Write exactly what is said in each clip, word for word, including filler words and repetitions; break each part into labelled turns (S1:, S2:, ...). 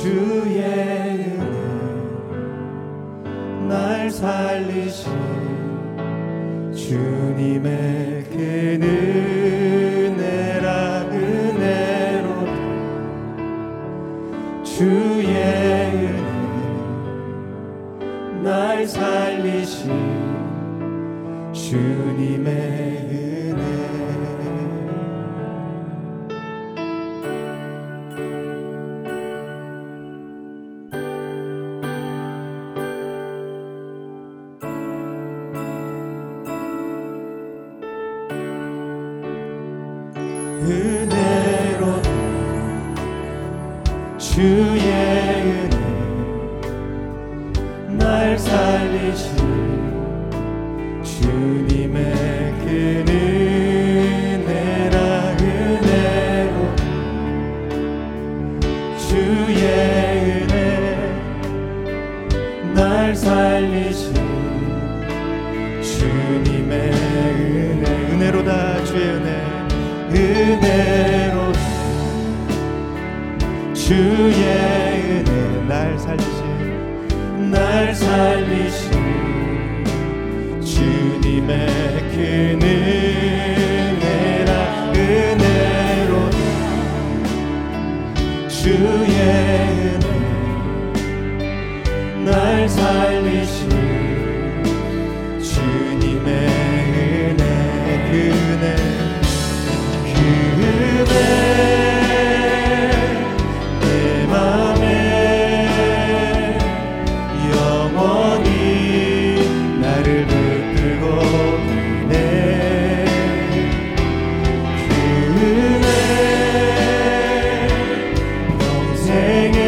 S1: 주의 은혜 날 살리신 주님의 그 은혜라 은혜로다 주의 은혜 날 살리신 주님의 은혜 은혜로다 주의 은혜 날 살리신 주님의 그 은혜라 은혜로다 주의 은혜 날 살리신 주님의 은혜 은혜로다 주의 은혜 은혜로다 주의 은혜 날 살리신 날 살리신 주님의 그 은혜라 은혜로다 주의 은혜 날 살리신 주님의 은혜 그 은혜 내 맘에 영원히 나를 붙들고 있네 그 은혜 평생에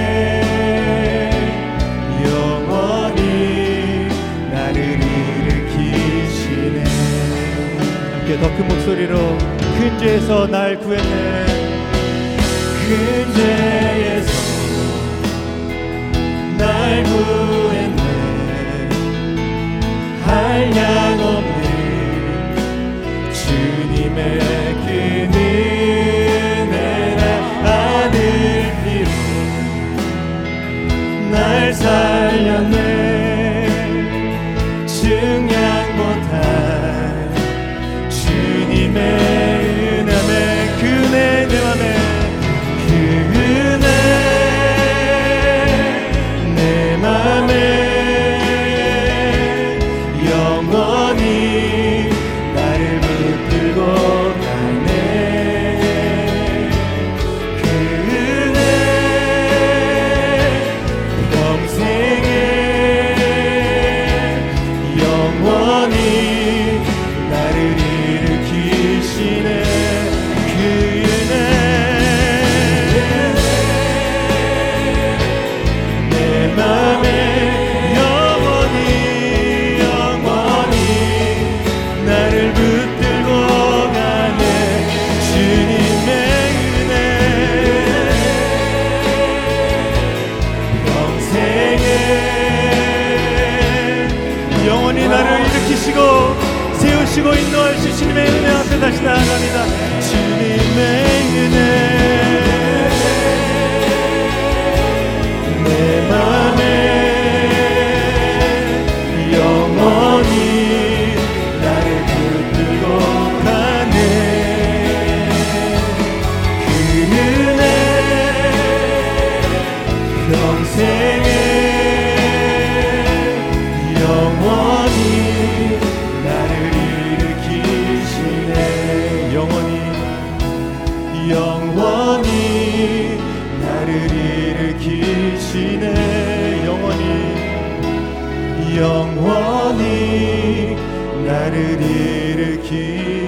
S1: 영원히 나를 일으키시네 함께 더 큰 목소리로 큰 죄에서 날 구했네 큰 죄에서 날 구했네 한량없는 주님의 그 은혜라 아들 피로 날 살렸네 증량 못한 주님의 세우시고 인도하신 주님의 은혜 앞에 다시 나아갑니다. 주님의 은혜 내 맘에 영원히 나를 붙들고 가네. 그 은혜 평생에 영원히 나를 일으키시네. 영원히 영원히 나를 일으키시네. 영원히 영원히 나를 일으키시네.